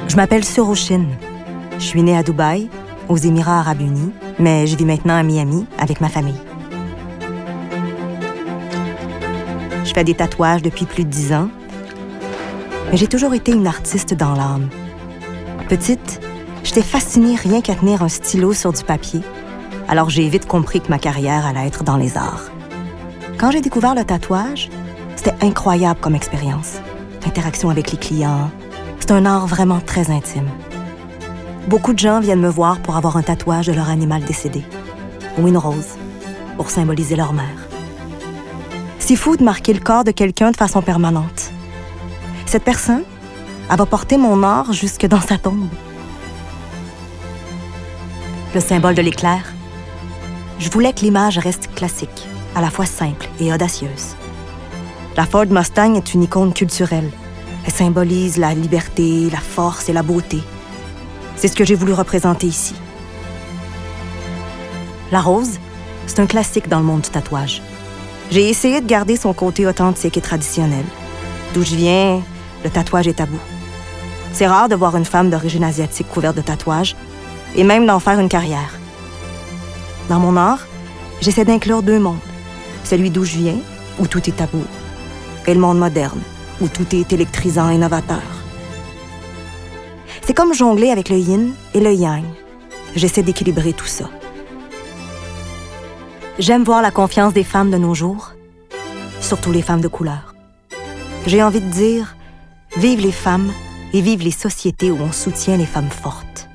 Je m'appelle Surochine. Je suis née à Dubaï, aux Émirats arabes unis, mais je vis maintenant à Miami avec ma famille. Je fais des tatouages depuis plus de 10 ans, mais j'ai toujours été une artiste dans l'âme. Petite, j'étais fascinée rien qu'à tenir un stylo sur du papier, alors j'ai vite compris que ma carrière allait être dans les arts. Quand j'ai découvert le tatouage, c'était incroyable comme expérience. L'interaction avec les clients, c'est un art vraiment très intime. Beaucoup de gens viennent me voir pour avoir un tatouage de leur animal décédé, ou une rose, pour symboliser leur mère. C'est fou de marquer le corps de quelqu'un de façon permanente. Cette personne, elle va porter mon art jusque dans sa tombe. Le symbole de l'éclair. Je voulais que l'image reste classique, à la fois simple et audacieuse. La Ford Mustang est une icône culturelle. Elle symbolise la liberté, la force et la beauté. C'est ce que j'ai voulu représenter ici. La rose, c'est un classique dans le monde du tatouage. J'ai essayé de garder son côté authentique et traditionnel. D'où je viens, le tatouage est tabou. C'est rare de voir une femme d'origine asiatique couverte de tatouages, et même d'en faire une carrière. Dans mon art, j'essaie d'inclure deux mondes. Celui d'où je viens, où tout est tabou, et le monde moderne, où tout est électrisant et novateur. C'est comme jongler avec le yin et le yang. J'essaie d'équilibrer tout ça. J'aime voir la confiance des femmes de nos jours, surtout les femmes de couleur. J'ai envie de dire, vive les femmes et vive les sociétés où on soutient les femmes fortes.